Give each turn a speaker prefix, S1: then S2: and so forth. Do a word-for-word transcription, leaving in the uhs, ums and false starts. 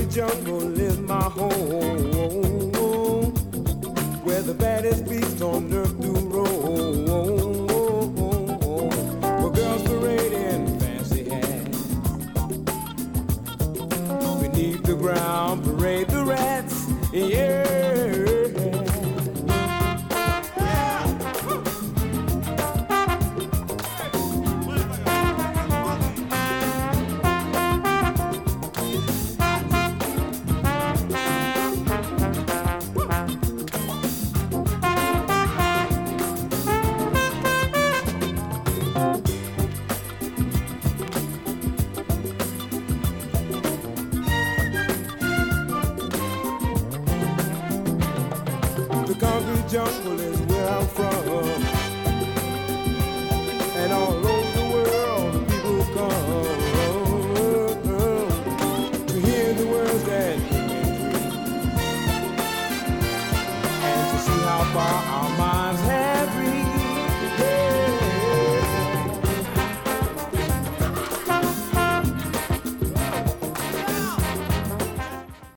S1: concrete jungle is my home, where the baddest beast on earth do roam. Where girls parade in fancy hats, beneath the ground parade the rats. Yeah. The concrete jungle is where I'm from.